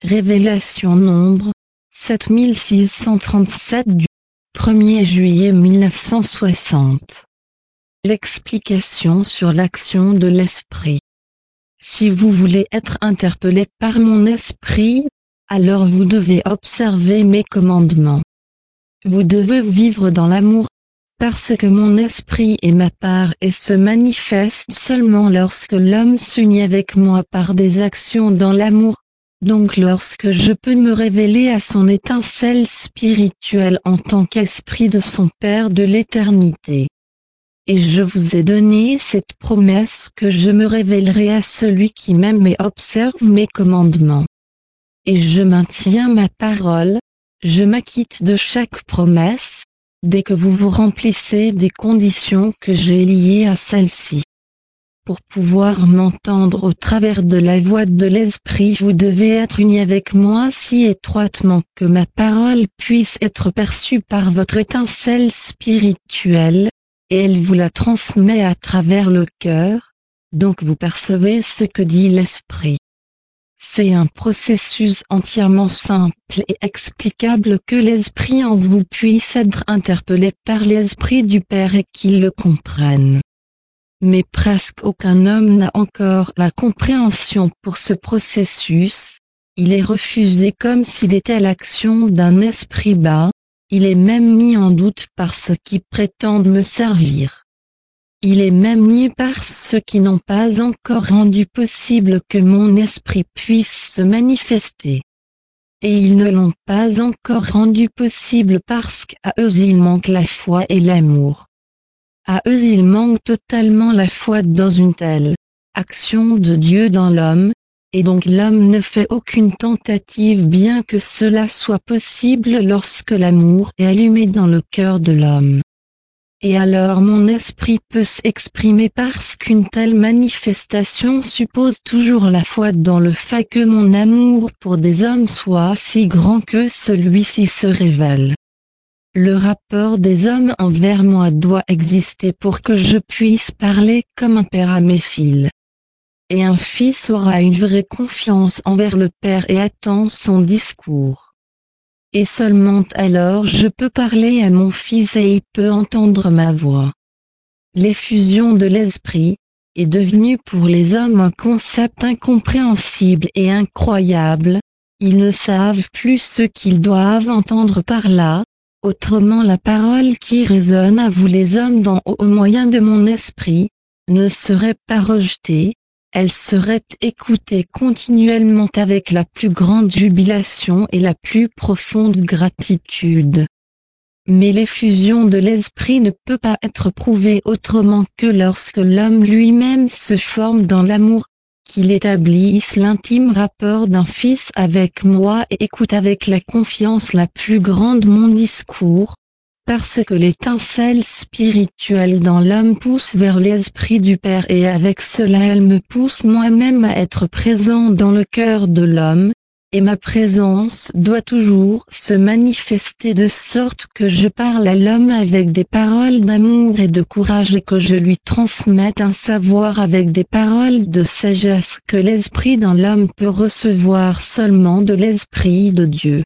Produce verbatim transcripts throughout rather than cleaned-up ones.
Révélation nombre sept mille six cent trente-sept du premier juillet mille neuf cent soixante. L'explication sur l'action de l'esprit. Si vous voulez être interpellé par mon esprit, alors vous devez observer mes commandements. Vous devez vivre dans l'amour, parce que mon esprit est ma part et se manifeste seulement lorsque l'homme s'unit avec moi par des actions dans l'amour, donc lorsque je peux me révéler à son étincelle spirituelle en tant qu'esprit de son Père de l'éternité. Et je vous ai donné cette promesse que je me révélerai à celui qui m'aime et observe mes commandements. Et je maintiens ma parole, je m'acquitte de chaque promesse, dès que vous vous remplissez des conditions que j'ai liées à celle-ci. Pour pouvoir m'entendre au travers de la voix de l'esprit, vous devez être unis avec moi si étroitement que ma parole puisse être perçue par votre étincelle spirituelle, et elle vous la transmet à travers le cœur, donc vous percevez ce que dit l'esprit. C'est un processus entièrement simple et explicable que l'esprit en vous puisse être interpellé par l'esprit du Père et qu'il le comprenne. Mais presque aucun homme n'a encore la compréhension pour ce processus, il est refusé comme s'il était l'action d'un esprit bas, il est même mis en doute par ceux qui prétendent me servir. Il est même nié par ceux qui n'ont pas encore rendu possible que mon esprit puisse se manifester. Et ils ne l'ont pas encore rendu possible parce qu'à eux il manque la foi et l'amour. À eux il manque totalement la foi dans une telle action de Dieu dans l'homme, et donc l'homme ne fait aucune tentative bien que cela soit possible lorsque l'amour est allumé dans le cœur de l'homme. Et alors mon esprit peut s'exprimer parce qu'une telle manifestation suppose toujours la foi dans le fait que mon amour pour des hommes soit si grand que celui-ci se révèle. Le rapport des hommes envers moi doit exister pour que je puisse parler comme un père à mes fils. Et un fils aura une vraie confiance envers le père et attend son discours. Et seulement alors je peux parler à mon fils et il peut entendre ma voix. L'effusion de l'esprit est devenue pour les hommes un concept incompréhensible et incroyable, ils ne savent plus ce qu'ils doivent entendre par là, autrement la parole qui résonne à vous les hommes d'en haut au moyen de mon esprit, ne serait pas rejetée, elle serait écoutée continuellement avec la plus grande jubilation et la plus profonde gratitude. Mais l'effusion de l'esprit ne peut pas être prouvée autrement que lorsque l'homme lui-même se forme dans l'amour, qu'il établisse l'intime rapport d'un fils avec moi et écoute avec la confiance la plus grande mon discours, parce que l'étincelle spirituelle dans l'homme pousse vers l'esprit du Père et avec cela elle me pousse moi-même à être présent dans le cœur de l'homme, et ma présence doit toujours se manifester de sorte que je parle à l'homme avec des paroles d'amour et de courage et que je lui transmette un savoir avec des paroles de sagesse que l'esprit dans l'homme peut recevoir seulement de l'esprit de Dieu.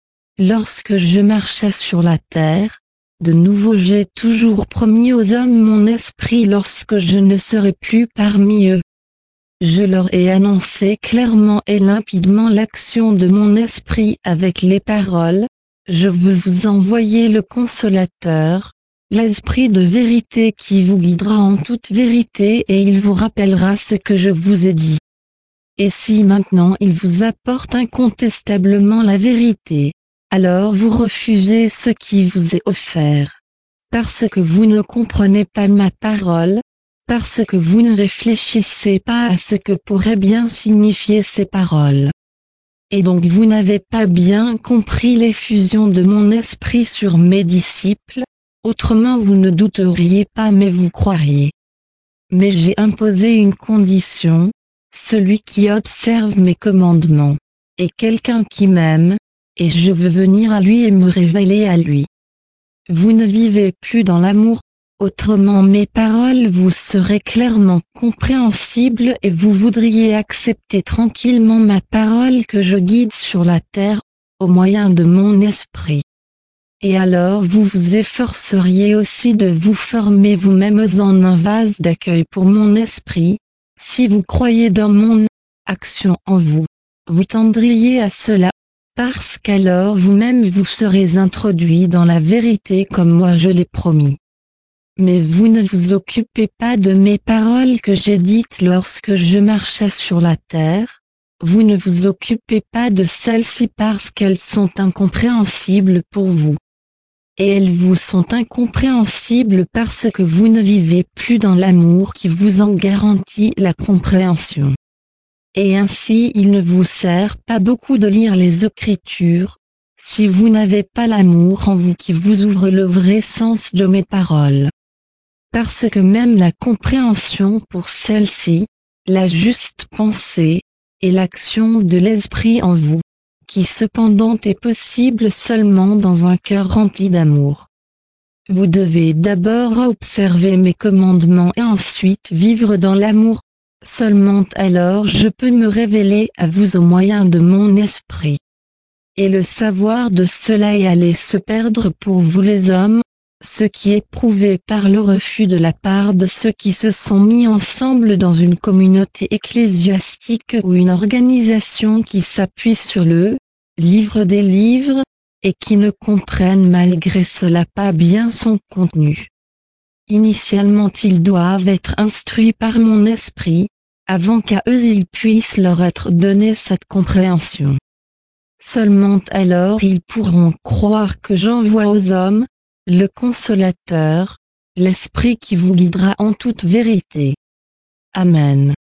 Lorsque je marchais sur la terre, de nouveau j'ai toujours promis aux hommes mon esprit lorsque je ne serai plus parmi eux. Je leur ai annoncé clairement et limpidement l'action de mon esprit avec les paroles, je veux vous envoyer le consolateur, l'esprit de vérité qui vous guidera en toute vérité et il vous rappellera ce que je vous ai dit. Et si maintenant il vous apporte incontestablement la vérité, alors vous refusez ce qui vous est offert. Parce que vous ne comprenez pas ma parole, parce que vous ne réfléchissez pas à ce que pourraient bien signifier ces paroles. Et donc vous n'avez pas bien compris l'effusion de mon esprit sur mes disciples, autrement vous ne douteriez pas mais vous croiriez. Mais j'ai imposé une condition, celui qui observe mes commandements, est quelqu'un qui m'aime, et je veux venir à lui et me révéler à lui. Vous ne vivez plus dans l'amour, Autrement mes paroles vous seraient clairement compréhensibles et vous voudriez accepter tranquillement ma parole que je guide sur la terre, au moyen de mon esprit. Et alors vous vous efforceriez aussi de vous former vous-mêmes en un vase d'accueil pour mon esprit, si vous croyez dans mon action en vous, vous tendriez à cela, parce qu'alors vous-même vous serez introduits dans la vérité comme moi je l'ai promis. Mais vous ne vous occupez pas de mes paroles que j'ai dites lorsque je marchais sur la terre, vous ne vous occupez pas de celles-ci parce qu'elles sont incompréhensibles pour vous. Et elles vous sont incompréhensibles parce que vous ne vivez plus dans l'amour qui vous en garantit la compréhension. Et ainsi il ne vous sert pas beaucoup de lire les Écritures, si vous n'avez pas l'amour en vous qui vous ouvre le vrai sens de mes paroles. Parce que même la compréhension pour celle-ci, la juste pensée, et l'action de l'esprit en vous, qui cependant est possible seulement dans un cœur rempli d'amour. Vous devez d'abord observer mes commandements et ensuite vivre dans l'amour, seulement alors je peux me révéler à vous au moyen de mon esprit. Et le savoir de cela est allé se perdre pour vous les hommes, ce qui est prouvé par le refus de la part de ceux qui se sont mis ensemble dans une communauté ecclésiastique ou une organisation qui s'appuie sur le livre des livres, et qui ne comprennent malgré cela pas bien son contenu. Initialement ils doivent être instruits par mon esprit, avant qu'à eux il puisse leur être donné cette compréhension. Seulement alors ils pourront croire que j'envoie aux hommes, le Consolateur, l'Esprit qui vous guidera en toute vérité. Amen.